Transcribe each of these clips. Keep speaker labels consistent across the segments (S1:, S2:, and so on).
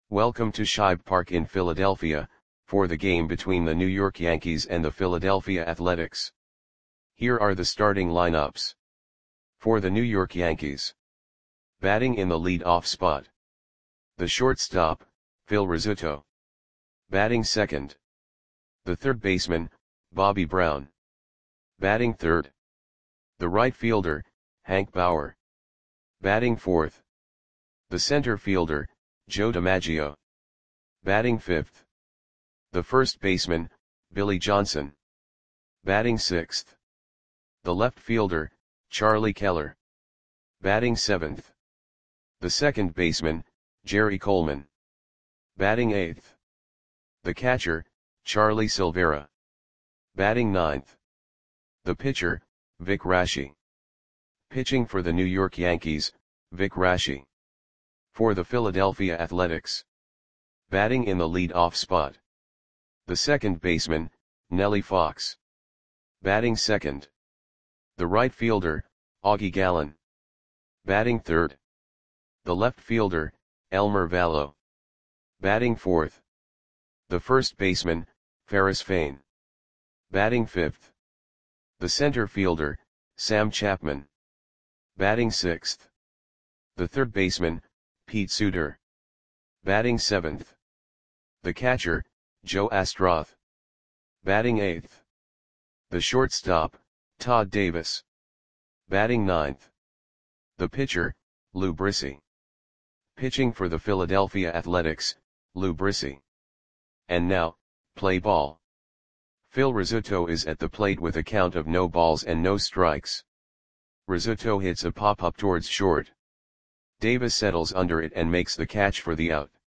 S1: Welcome to Shibe Park in Philadelphia, for the game between the New York Yankees and the Philadelphia Athletics. Here are the starting lineups. For the New York Yankees. Batting in the lead-off spot. The shortstop, Phil Rizzuto. Batting second. The third baseman, Bobby Brown. Batting third. The right fielder, Hank Bauer. Batting fourth. The center fielder, Joe DiMaggio. Batting fifth. The first baseman, Billy Johnson. Batting sixth. The left fielder, Charlie Keller. Batting seventh. The second baseman, Jerry Coleman. Batting eighth. The catcher, Charlie Silvera. Batting ninth. The pitcher, Vic Raschi. Pitching for the New York Yankees, Vic Raschi. For the Philadelphia Athletics. Batting in the lead-off spot. The second baseman, Nellie Fox. Batting second. The right fielder, Augie Gallen. Batting third. The left fielder, Elmer Valo. Batting fourth. The first baseman, Ferris Fain. Batting fifth. The center fielder, Sam Chapman. Batting sixth. The third baseman, Pete Suter. Batting seventh. The catcher, Joe Astroth. Batting eighth. The shortstop, Todd Davis. Batting ninth. The pitcher, Lou Brissy. Pitching for the Philadelphia Athletics, Lou Brissy. And now, play ball. Phil Rizzuto is at the plate with a count of no balls and no strikes. Rizzuto hits a pop-up towards short. Davis settles under it and makes the catch for the out.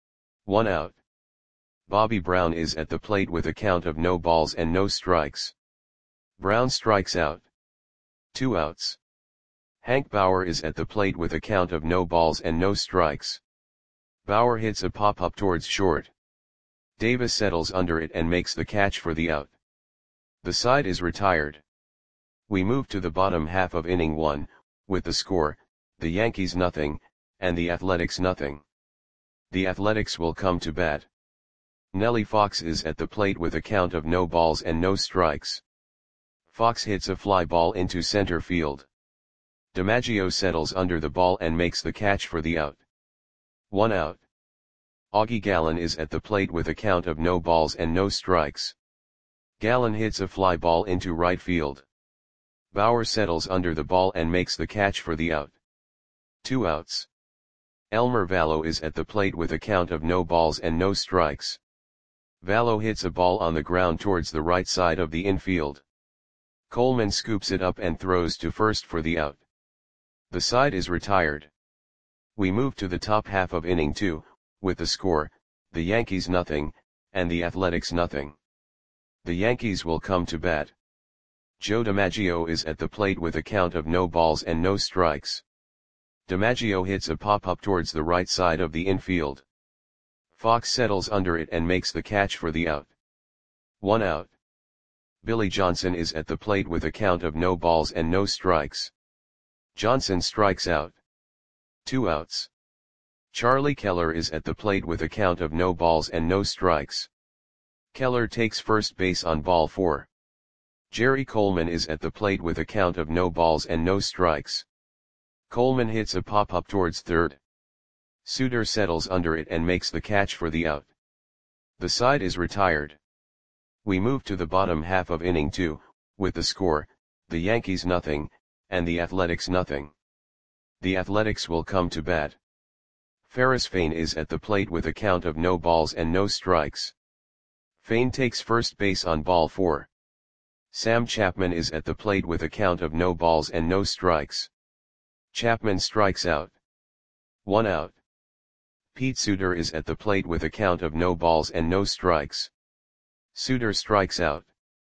S1: 1 out. Bobby Brown is at the plate with a count of no balls and no strikes. Brown strikes out. 2 outs. Hank Bauer is at the plate with a count of no balls and no strikes. Bauer hits a pop-up towards short. Davis settles under it and makes the catch for the out. The side is retired. We move to the bottom half of inning 1, with the score, the Yankees nothing, and the Athletics nothing. The Athletics will come to bat. Nellie Fox is at the plate with a count of no balls and no strikes. Fox hits a fly ball into center field. DiMaggio settles under the ball and makes the catch for the out. 1 out. Augie Gallen is at the plate with a count of no balls and no strikes. Gallen hits a fly ball into right field. Bauer settles under the ball and makes the catch for the out. 2 outs. Elmer Valo is at the plate with a count of no balls and no strikes. Valo hits a ball on the ground towards the right side of the infield. Coleman scoops it up and throws to first for the out. The side is retired. We move to the top half of inning 2, with the score, the Yankees nothing, and the Athletics nothing. The Yankees will come to bat. Joe DiMaggio is at the plate with a count of no balls and no strikes. DiMaggio hits a pop-up towards the right side of the infield. Fox settles under it and makes the catch for the out. 1 out. Billy Johnson is at the plate with a count of no balls and no strikes. Johnson strikes out. 2 outs. Charlie Keller is at the plate with a count of no balls and no strikes. Keller takes first base on ball 4. Jerry Coleman is at the plate with a count of no balls and no strikes. Coleman hits a pop-up towards third. Suter settles under it and makes the catch for the out. The side is retired. We move to the bottom half of inning 2, with the score, the Yankees nothing, and the Athletics nothing. The Athletics will come to bat. Ferris Fain is at the plate with a count of no balls and no strikes. Fain takes first base on ball 4. Sam Chapman is at the plate with a count of no balls and no strikes. Chapman strikes out. 1 out. Pete Suter is at the plate with a count of no balls and no strikes. Suter strikes out.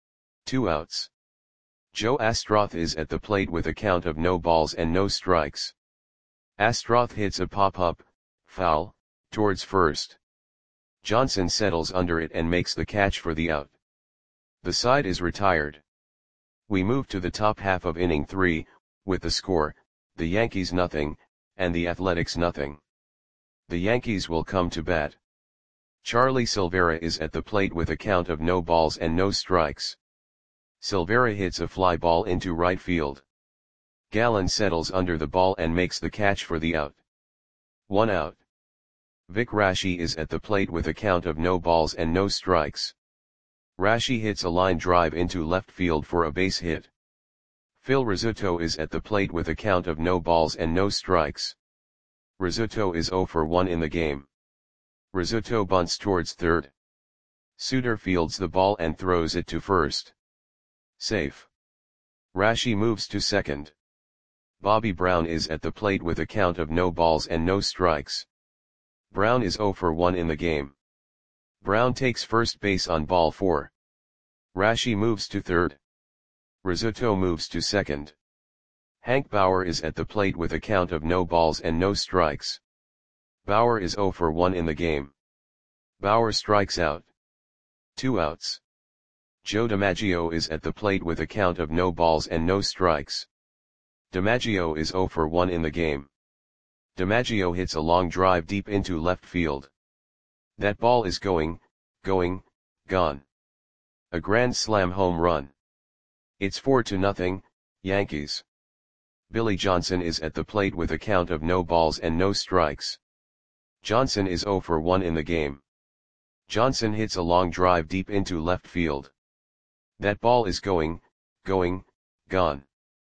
S1: 2 outs. Joe Astroth is at the plate with a count of no balls and no strikes. Astroth hits a pop-up, foul, towards first. Johnson settles under it and makes the catch for the out. The side is retired. We move to the top half of inning 3, with the score, the Yankees nothing, and the Athletics nothing. The Yankees will come to bat. Charlie Silvera is at the plate with a count of no balls and no strikes. Silvera hits a fly ball into right field. Gallen settles under the ball and makes the catch for the out. 1 out. Vic Raschi is at the plate with a count of no balls and no strikes. Raschi hits a line drive into left field for a base hit. Phil Rizzuto is at the plate with a count of no balls and no strikes. Rizzuto is 0 for 1 in the game. Rizzuto bunts towards third. Suter fields the ball and throws it to first. Safe. Raschi moves to second. Bobby Brown is at the plate with a count of no balls and no strikes. Brown is 0 for 1 in the game. Brown takes first base on ball 4. Raschi moves to third. Rizzuto moves to second. Hank Bauer is at the plate with a count of no balls and no strikes. Bauer is 0 for 1 in the game. Bauer strikes out. 2 outs. Joe DiMaggio is at the plate with a count of no balls and no strikes. DiMaggio is 0 for 1 in the game. DiMaggio hits a long drive deep into left field. That ball is going, gone. A grand slam home run. It's 4-0, Yankees. Billy Johnson is at the plate with a count of no balls and no strikes. Johnson is 0 for 1 in the game. Johnson hits a long drive deep into left field. That ball is going, gone.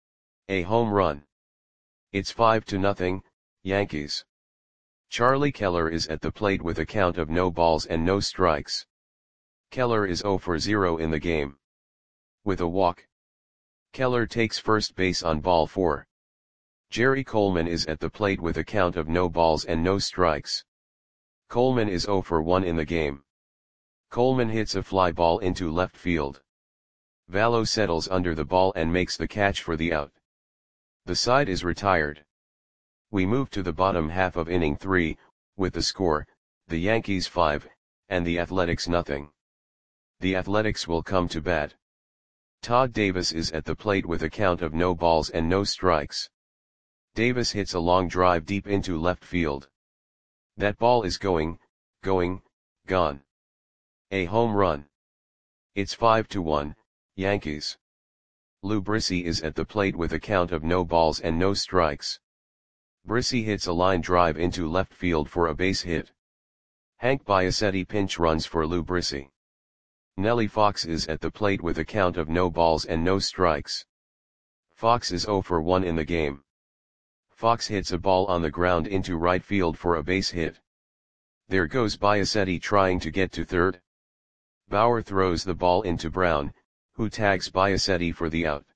S1: A home run. It's 5-0, Yankees. Charlie Keller is at the plate with a count of no balls and no strikes. Keller is 0 for 0 in the game. With a walk. Keller takes first base on ball 4. Jerry Coleman is at the plate with a count of no balls and no strikes. Coleman is 0 for 1 in the game. Coleman hits a fly ball into left field. Vallo settles under the ball and makes the catch for the out. The side is retired. We move to the bottom half of inning 3, with the score, the Yankees 5, and the Athletics nothing. The Athletics will come to bat. Todd Davis is at the plate with a count of no balls and no strikes. Davis hits a long drive deep into left field. That ball is going, gone. A home run. It's 5-1, Yankees. Lou Brissy is at the plate with a count of no balls and no strikes. Brissy hits a line drive into left field for a base hit. Hank Biasetti pinch runs for Lou Brissy. Nellie Fox is at the plate with a count of no balls and no strikes. Fox is 0 for 1 in the game. Fox hits a ball on the ground into right field for a base hit. There goes Biasetti trying to get to third. Bauer throws the ball into Brown, who tags Biasetti for the out.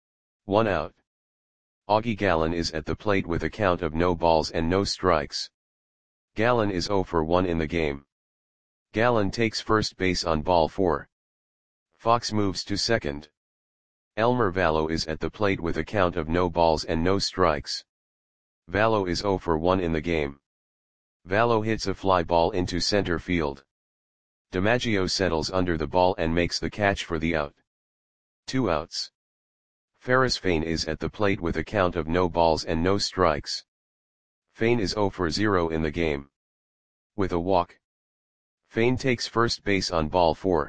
S1: 1 out. Augie Gallen is at the plate with a count of no balls and no strikes. Gallen is 0 for 1 in the game. Gallen takes first base on ball 4. Fox moves to second. Elmer Vallo is at the plate with a count of no balls and no strikes. Vallo is 0 for 1 in the game. Vallo hits a fly ball into center field. DiMaggio settles under the ball and makes the catch for the out. 2 outs. Ferris Fain is at the plate with a count of no balls and no strikes. Fain is 0 for 0 in the game. With a walk. Fain takes first base on ball 4.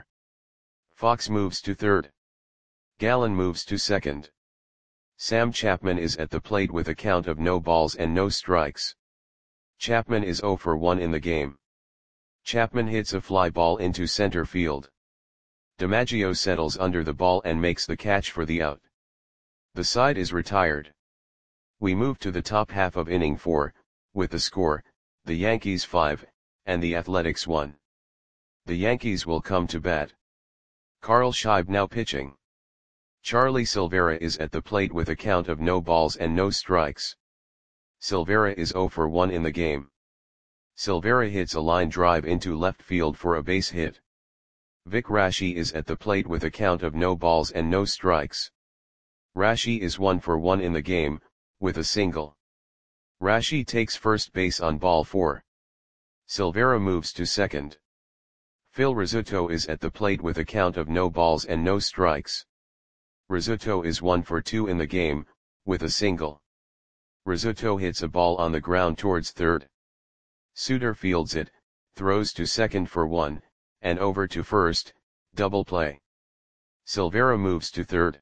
S1: Fox moves to third. Gallen moves to second. Sam Chapman is at the plate with a count of no balls and no strikes. Chapman is 0 for 1 in the game. Chapman hits a fly ball into center field. DiMaggio settles under the ball and makes the catch for the out. The side is retired. We move to the top half of inning 4, with the score, the Yankees 5, and the Athletics 1. The Yankees will come to bat. Carl Scheib now pitching. Charlie Silvera is at the plate with a count of no balls and no strikes. Silvera is 0 for 1 in the game. Silvera hits a line drive into left field for a base hit. Vic Raschi is at the plate with a count of no balls and no strikes. Raschi is 1 for 1 in the game, with a single. Raschi takes first base on ball 4. Silvera moves to second. Phil Rizzuto is at the plate with a count of no balls and no strikes. Rizzuto is 1 for 2 in the game, with a single. Rizzuto hits a ball on the ground towards third. Suter fields it, throws to second for one, and over to first, double play. Silvera moves to third.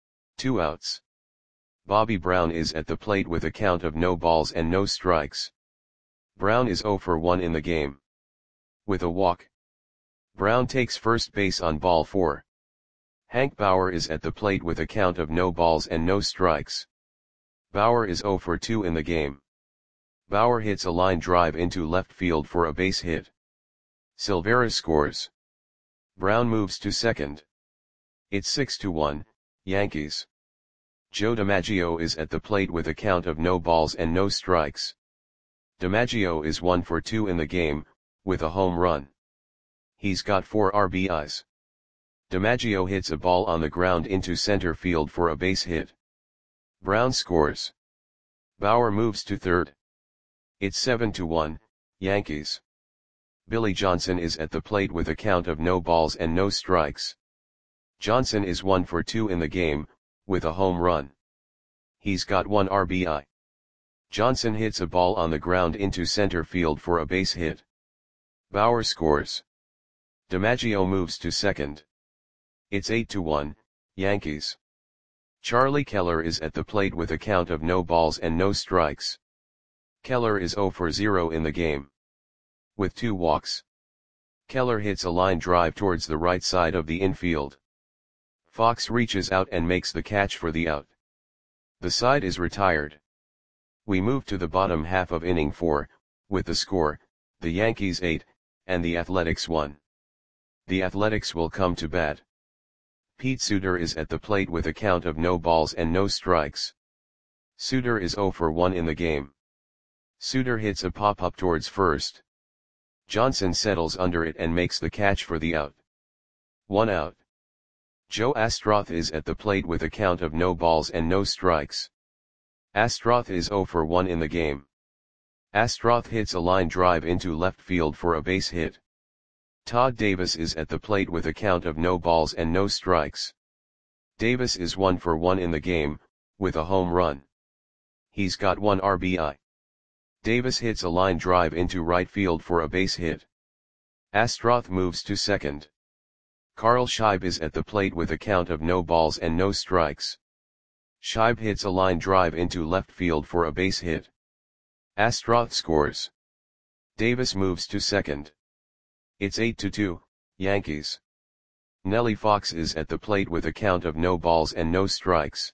S1: 2 outs. Bobby Brown is at the plate with a count of no balls and no strikes. Brown is 0 for 1 in the game. With a walk. Brown takes first base on ball 4. Hank Bauer is at the plate with a count of no balls and no strikes. Bauer is 0 for 2 in the game. Bauer hits a line drive into left field for a base hit. Silvera scores. Brown moves to second. It's 6-1, Yankees. Joe DiMaggio is at the plate with a count of no balls and no strikes. DiMaggio is 1 for 2 in the game, with a home run. He's got 4 RBIs. DiMaggio hits a ball on the ground into center field for a base hit. Brown scores. Bauer moves to third. It's 7-1, Yankees. Billy Johnson is at the plate with a count of no balls and no strikes. Johnson is 1 for 2 in the game, with a home run. He's got 1 RBI. Johnson hits a ball on the ground into center field for a base hit. Bauer scores. DiMaggio moves to second. It's 8-1, Yankees. Charlie Keller is at the plate with a count of no balls and no strikes. Keller is 0 for 0 in the game. With 2 walks. Keller hits a line drive towards the right side of the infield. Fox reaches out and makes the catch for the out. The side is retired. We move to the bottom half of inning 4, with the score, the Yankees 8, and the Athletics 1. The Athletics will come to bat. Pete Suter is at the plate with a count of no balls and no strikes. Suter is 0 for 1 in the game. Suter hits a pop-up towards first. Johnson settles under it and makes the catch for the out. 1 out. Joe Astroth is at the plate with a count of no balls and no strikes. Astroth is 0 for 1 in the game. Astroth hits a line drive into left field for a base hit. Todd Davis is at the plate with a count of no balls and no strikes. Davis is 1 for 1 in the game, with a home run. He's got 1 RBI. Davis hits a line drive into right field for a base hit. Astroth moves to second. Carl Scheib is at the plate with a count of no balls and no strikes. Scheib hits a line drive into left field for a base hit. Astroth scores. Davis moves to second. It's 8-2, Yankees. Nellie Fox is at the plate with a count of no balls and no strikes.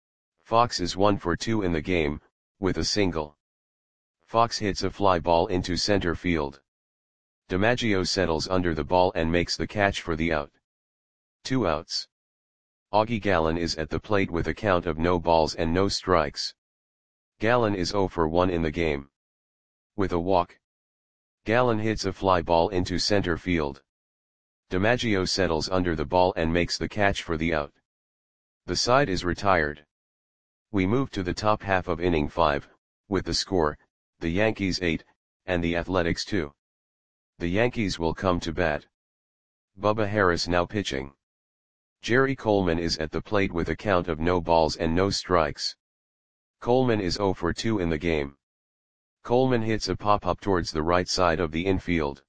S1: Fox is 1 for 2 in the game, with a single. Fox hits a fly ball into center field. DiMaggio settles under the ball and makes the catch for the out. 2 outs. Augie Gallen is at the plate with a count of no balls and no strikes. Gallen is 0 for 1 in the game. With a walk. Gallen hits a fly ball into center field. DiMaggio settles under the ball and makes the catch for the out. The side is retired. We move to the top half of inning 5, with the score, the Yankees 8, and the Athletics 2. The Yankees will come to bat. Bubba Harris now pitching. Jerry Coleman is at the plate with a count of no balls and no strikes. Coleman is 0 for 2 in the game. Coleman hits a pop-up towards the right side of the infield.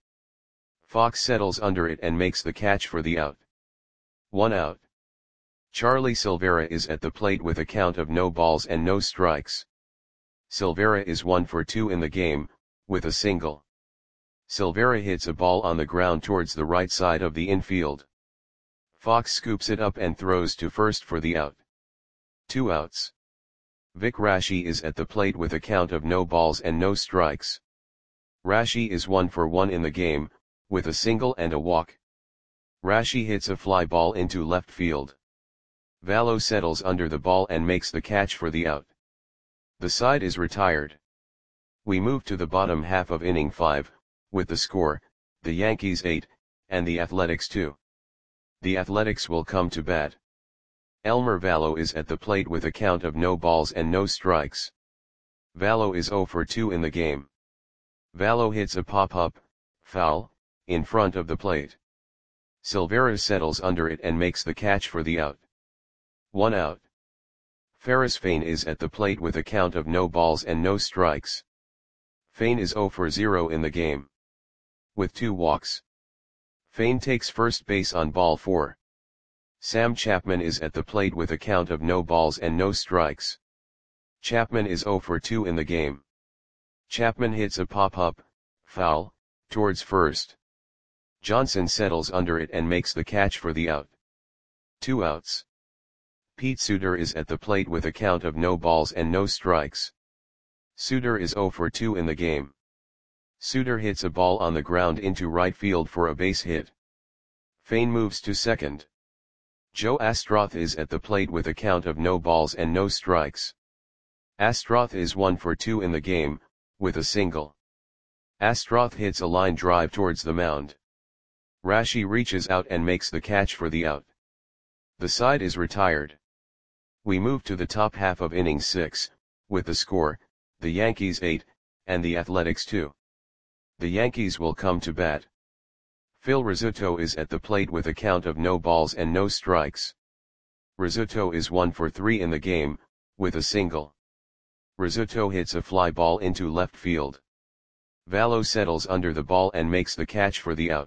S1: Fox settles under it and makes the catch for the out. 1 out. Charlie Silvera is at the plate with a count of no balls and no strikes. Silvera is 1 for 2 in the game, with a single. Silvera hits a ball on the ground towards the right side of the infield. Fox scoops it up and throws to first for the out. 2 outs. Vic Raschi is at the plate with a count of no balls and no strikes. Raschi is 1 for 1 in the game, with a single and a walk. Raschi hits a fly ball into left field. Vallo settles under the ball and makes the catch for the out. The side is retired. We move to the bottom half of inning 5, with the score, the Yankees 8, and the Athletics 2. The Athletics will come to bat. Elmer Vallo is at the plate with a count of no balls and no strikes. Vallo is 0 for 2 in the game. Vallo hits a pop-up, foul, in front of the plate. Silvera settles under it and makes the catch for the out. 1 out. Ferris Fain is at the plate with a count of no balls and no strikes. Fane is 0 for 0 in the game. With 2 walks. Fane takes first base on ball 4. Sam Chapman is at the plate with a count of no balls and no strikes. Chapman is 0 for 2 in the game. Chapman hits a pop-up, foul, towards first. Johnson settles under it and makes the catch for the out. 2 outs. Pete Suter is at the plate with a count of no balls and no strikes. Suter is 0 for 2 in the game. Suter hits a ball on the ground into right field for a base hit. Fane moves to second. Joe Astroth is at the plate with a count of no balls and no strikes. Astroth is 1 for 2 in the game, with a single. Astroth hits a line drive towards the mound. Rashi reaches out and makes the catch for the out. The side is retired. We move to the top half of inning 6, with the score, the Yankees 8, and the Athletics 2. The Yankees will come to bat. Phil Rizzuto is at the plate with a count of no balls and no strikes. Rizzuto is 1 for 3 in the game, with a single. Rizzuto hits a fly ball into left field. Vallo settles under the ball and makes the catch for the out.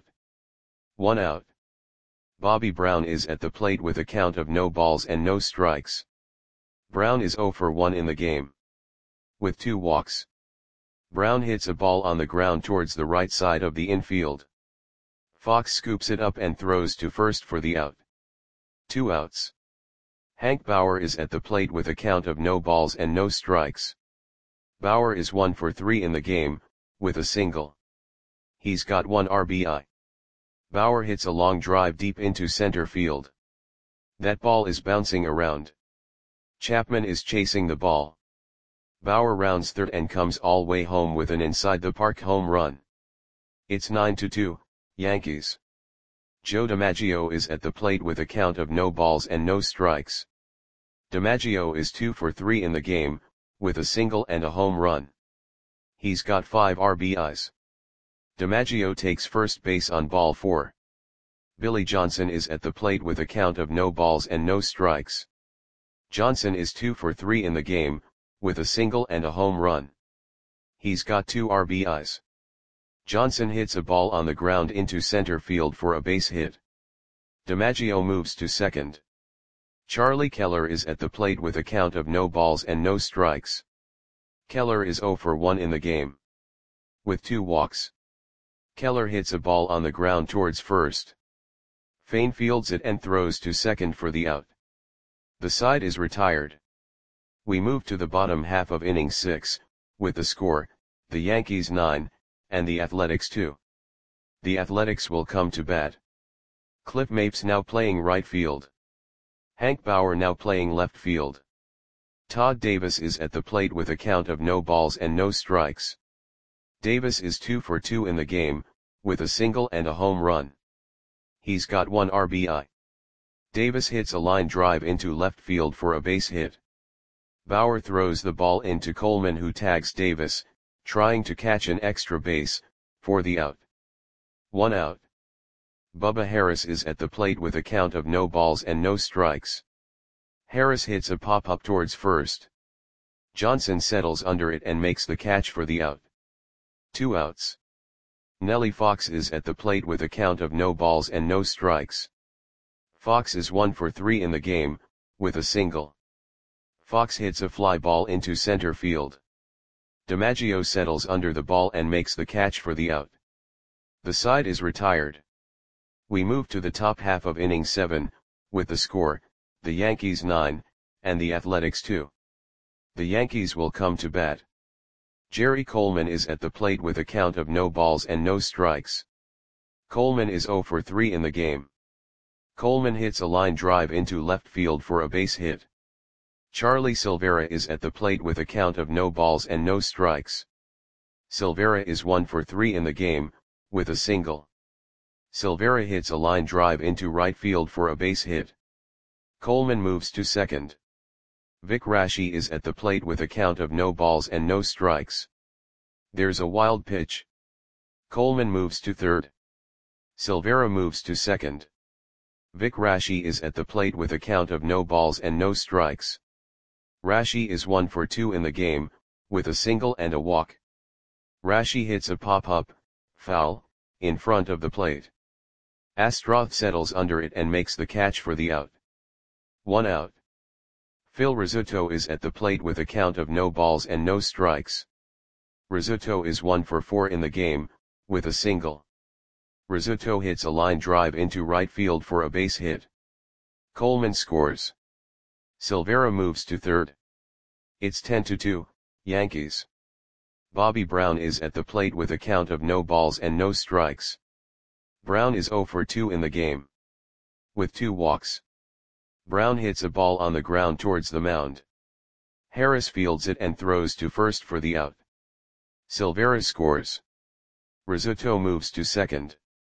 S1: 1 out. Bobby Brown is at the plate with a count of no balls and no strikes. Brown is 0 for 1 in the game. With 2 walks. Brown hits a ball on the ground towards the right side of the infield. Fox scoops it up and throws to first for the out. 2 outs. Hank Bauer is at the plate with a count of no balls and no strikes. Bauer is 1 for 3 in the game, with a single. He's got 1 RBI. Bauer hits a long drive deep into center field. That ball is bouncing around. Chapman is chasing the ball. Bauer rounds third and comes all way home with an inside-the-park home run. It's 9-2, Yankees. Joe DiMaggio is at the plate with a count of no balls and no strikes. DiMaggio is 2 for 3 in the game, with a single and a home run. He's got 5 RBIs. DiMaggio takes first base on ball 4. Billy Johnson is at the plate with a count of no balls and no strikes. Johnson is 2 for 3 in the game, with a single and a home run. He's got 2 RBIs. Johnson hits a ball on the ground into center field for a base hit. DiMaggio moves to second. Charlie Keller is at the plate with a count of no balls and no strikes. Keller is 0 for 1 in the game. With 2 walks. Keller hits a ball on the ground towards first. Fane fields it and throws to second for the out. The side is retired. We move to the bottom half of inning 6, with the score, the Yankees 9, and the Athletics 2. The Athletics will come to bat. Cliff Mapes now playing right field. Hank Bauer now playing left field. Todd Davis is at the plate with a count of no balls and no strikes. Davis is 2 for 2 in the game, with a single and a home run. He's got 1 RBI. Davis hits a line drive into left field for a base hit. Bauer throws the ball into Coleman, who tags Davis, trying to catch an extra base, for the out. 1 out. Bubba Harris is at the plate with a count of no balls and no strikes. Harris hits a pop-up towards first. Johnson settles under it and makes the catch for the out. 2 outs. Nellie Fox is at the plate with a count of no balls and no strikes. Fox is 1 for 3 in the game, with a single. Fox hits a fly ball into center field. DiMaggio settles under the ball and makes the catch for the out. The side is retired. We move to the top half of inning 7, with the score, the Yankees 9, and the Athletics 2. The Yankees will come to bat. Jerry Coleman is at the plate with a count of no balls and no strikes. Coleman is 0 for 3 in the game. Coleman hits a line drive into left field for a base hit. Charlie Silvera is at the plate with a count of no balls and no strikes. Silvera is 1 for 3 in the game, with a single. Silvera hits a line drive into right field for a base hit. Coleman moves to second. Vic Rashi is at the plate with a count of no balls and no strikes. There's a wild pitch. Coleman moves to third. Silvera moves to second. Vic Rashi is at the plate with a count of no balls and no strikes. Rashi is 1 for 2 in the game, with a single and a walk. Rashi hits a pop-up, foul, in front of the plate. Astroth settles under it and makes the catch for the out. 1 out. Phil Rizzuto is at the plate with a count of no balls and no strikes. Rizzuto is 1 for 4 in the game, with a single. Rizzuto hits a line drive into right field for a base hit. Coleman scores. Silvera moves to third. It's 10-2, Yankees. Bobby Brown is at the plate with a count of no balls and no strikes. Brown is 0 for 2 in the game. With 2 walks. Brown hits a ball on the ground towards the mound. Harris fields it and throws to first for the out. Silvera scores. Rizzuto moves to second.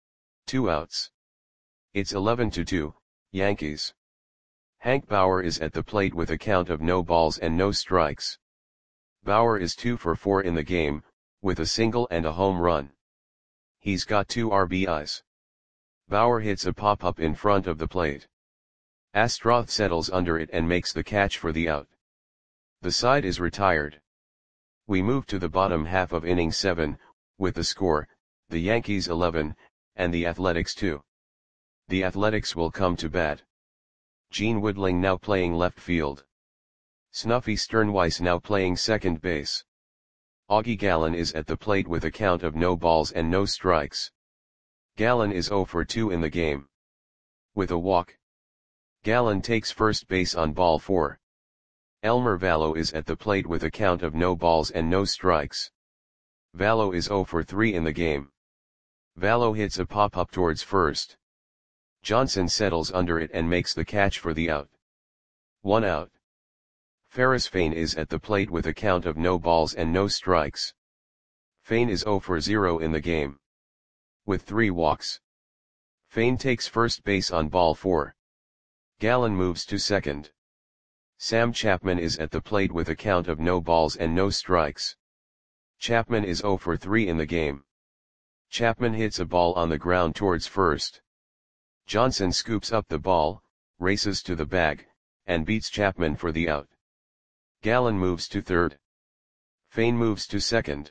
S1: 2 outs. It's 11-2, Yankees. Hank Bauer is at the plate with a count of no balls and no strikes. Bauer is 2 for 4 in the game, with a single and a home run. He's got 2 RBIs. Bauer hits a pop-up in front of the plate. Astroth settles under it and makes the catch for the out. The side is retired. We move to the bottom half of inning 7, with the score, the Yankees 11, and the Athletics 2. The Athletics will come to bat. Gene Woodling now playing left field. Snuffy Sternweiss now playing second base. Augie Gallen is at the plate with a count of no balls and no strikes. Gallen is 0 for 2 in the game. With a walk. Gallen takes first base on ball 4. Elmer Vallo is at the plate with a count of no balls and no strikes. Vallo is 0 for 3 in the game. Vallo hits a pop-up towards first. Johnson settles under it and makes the catch for the out. 1 out. Ferris Fain is at the plate with a count of no balls and no strikes. Fain is 0 for 0 in the game. With 3 walks. Fain takes first base on ball 4. Gallen moves to second. Sam Chapman is at the plate with a count of no balls and no strikes. Chapman is 0 for 3 in the game. Chapman hits a ball on the ground towards first. Johnson scoops up the ball, races to the bag, and beats Chapman for the out. Gallen moves to third. Fain moves to second.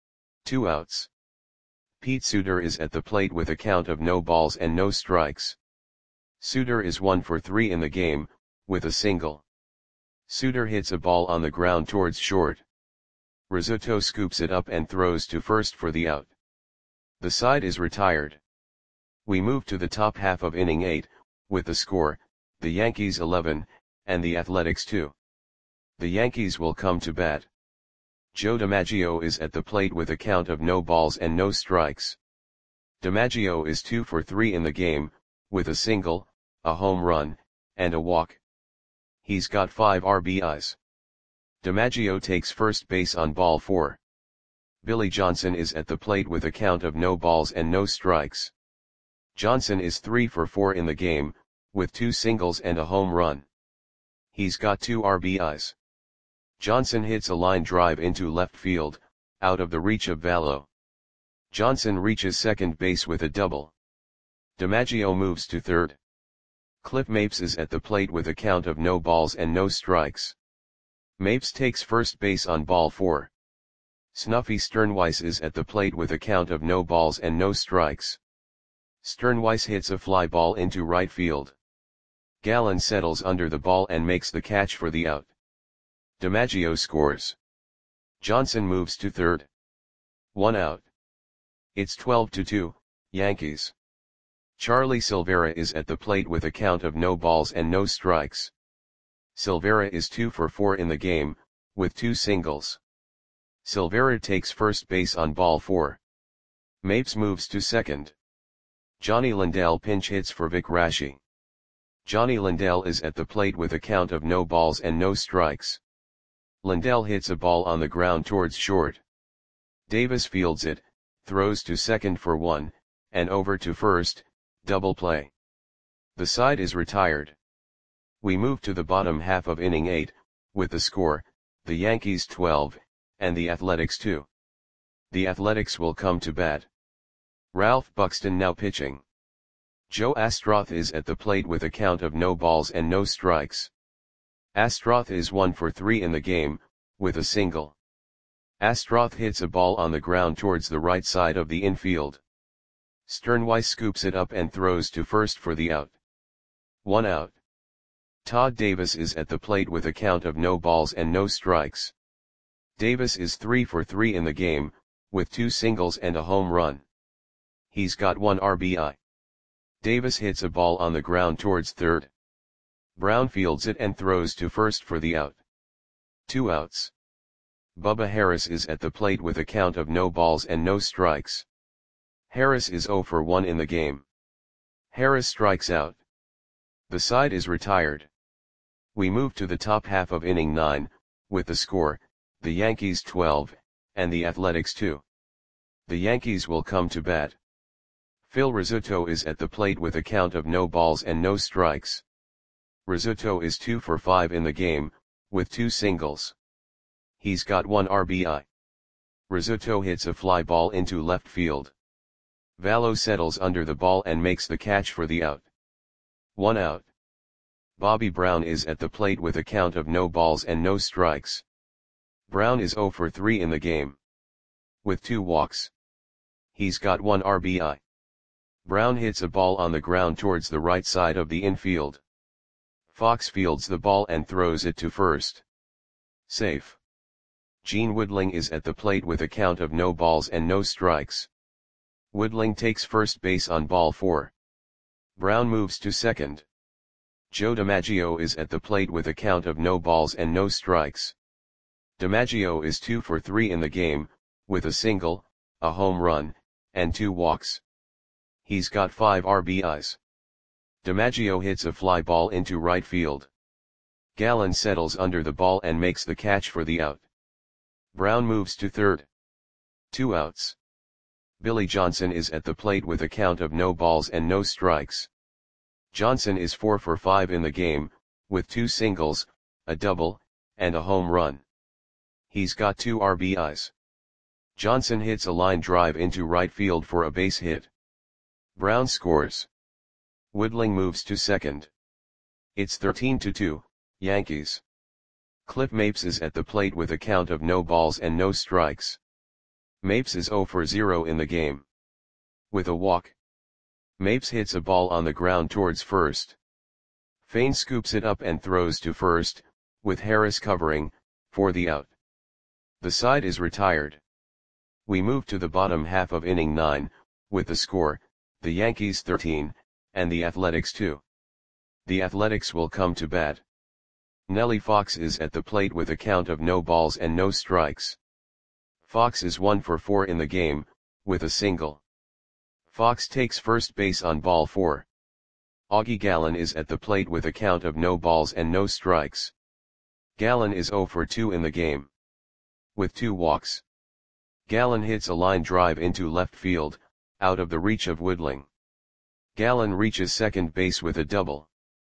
S1: 2 outs. Pete Suter is at the plate with a count of no balls and no strikes. Suter is 1 for 3 in the game, with a single. Suter hits a ball on the ground towards short. Rizzuto scoops it up and throws to first for the out. The side is retired. We move to the top half of inning 8, with the score, the Yankees 11, and the Athletics 2. The Yankees will come to bat. Joe DiMaggio is at the plate with a count of no balls and no strikes. DiMaggio is 2 for 3 in the game, with a single, a home run, and a walk. He's got 5 RBIs. DiMaggio takes first base on ball 4. Billy Johnson is at the plate with a count of no balls and no strikes. Johnson is 3 for 4 in the game, with 2 singles and a home run. He's got 2 RBIs. Johnson hits a line drive into left field, out of the reach of Vallo. Johnson reaches second base with a double. DiMaggio moves to third. Cliff Mapes is at the plate with a count of no balls and no strikes. Mapes takes first base on ball 4. Snuffy Sternweiss is at the plate with a count of no balls and no strikes. Sternweiss hits a fly ball into right field. Gallen settles under the ball and makes the catch for the out. DiMaggio scores. Johnson moves to third. 1 out. It's 12-2, Yankees. Charlie Silvera is at the plate with a count of no balls and no strikes. Silvera is 2 for 4 in the game, with 2 singles. Silvera takes first base on ball 4. Mapes moves to second. Johnny Lindell pinch hits for Vic Rashi. Johnny Lindell is at the plate with a count of no balls and no strikes. Lindell hits a ball on the ground towards short. Davis fields it, throws to second for 1, and over to first, double play. The side is retired. We move to the bottom half of inning 8, with the score, the Yankees 12, and the Athletics 2. The Athletics will come to bat. Ralph Buxton now pitching. Joe Astroth is at the plate with a count of no balls and no strikes. Astroth is 1 for 3 in the game, with a single. Astroth hits a ball on the ground towards the right side of the infield. Sternweiss scoops it up and throws to first for the out. 1 out. Todd Davis is at the plate with a count of no balls and no strikes. Davis is 3 for 3 in the game, with 2 singles and a home run. He's got 1 RBI. Davis hits a ball on the ground towards third. Brown fields it and throws to first for the out. 2 outs. Bubba Harris is at the plate with a count of no balls and no strikes. Harris is 0 for 1 in the game. Harris strikes out. The side is retired. We move to the top half of inning 9, with the score, the Yankees 12, and the Athletics 2. The Yankees will come to bat. Phil Rizzuto is at the plate with a count of no balls and no strikes. Rizzuto is 2 for 5 in the game, with 2 singles. He's got 1 RBI. Rizzuto hits a fly ball into left field. Vallo settles under the ball and makes the catch for the out. 1 out. Bobby Brown is at the plate with a count of no balls and no strikes. Brown is 0 for 3 in the game, with 2 walks. He's got 1 RBI. Brown hits a ball on the ground towards the right side of the infield. Fox fields the ball and throws it to first. Safe. Gene Woodling is at the plate with a count of no balls and no strikes. Woodling takes first base on ball 4. Brown moves to second. Joe DiMaggio is at the plate with a count of no balls and no strikes. DiMaggio is 2 for 3 in the game, with a single, a home run, and 2 walks. He's got 5 RBIs. DiMaggio hits a fly ball into right field. Gallen settles under the ball and makes the catch for the out. Brown moves to third. 2 outs. Billy Johnson is at the plate with a count of no balls and no strikes. Johnson is 4 for 5 in the game, with 2 singles, a double, and a home run. He's got 2 RBIs. Johnson hits a line drive into right field for a base hit. Brown scores. Woodling moves to second. It's 13-2, Yankees. Cliff Mapes is at the plate with a count of no balls and no strikes. Mapes is 0 for 0 in the game, with a walk. Mapes hits a ball on the ground towards first. Fain scoops it up and throws to first, with Harris covering, for the out. The side is retired. We move to the bottom half of inning 9, with the score, the Yankees 13, and the Athletics 2. The Athletics will come to bat. Nellie Fox is at the plate with a count of no balls and no strikes. Fox is 1 for 4 in the game, with a single. Fox takes first base on ball 4. Augie Gallen is at the plate with a count of no balls and no strikes. Gallen is 0 for 2 in the game, with 2 walks. Gallen hits a line drive into left field, out of the reach of Woodling. Gallen reaches second base with a double.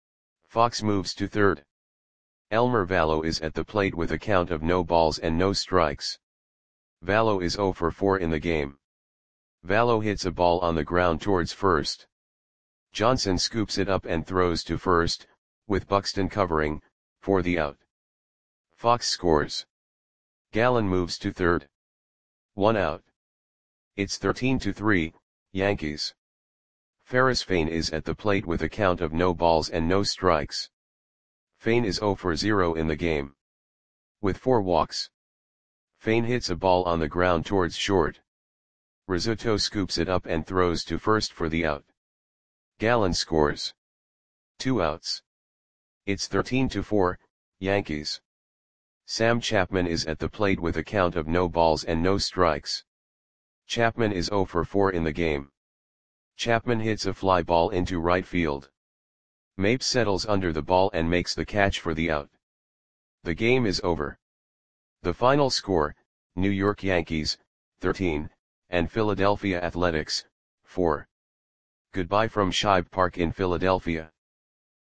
S1: Fox moves to third. Elmer Vallo is at the plate with a count of no balls and no strikes. Vallo is 0 for 4 in the game. Vallo hits a ball on the ground towards first. Johnson scoops it up and throws to first, with Buxton covering, for the out. Fox scores. Gallen moves to third. 1 out. It's 13-3, Yankees. Ferris Fain is at the plate with a count of no balls and no strikes. Fain is 0 for 0 in the game, with 4 walks. Fain hits a ball on the ground towards short. Rizzuto scoops it up and throws to first for the out. Gallen scores. 2 outs. It's 13-4, Yankees. Sam Chapman is at the plate with a count of no balls and no strikes. Chapman is 0 for 4 in the game. Chapman hits a fly ball into right field. Mapes settles under the ball and makes the catch for the out. The game is over. The final score, New York Yankees, 13, and Philadelphia Athletics, 4. Goodbye from Shibe Park in Philadelphia.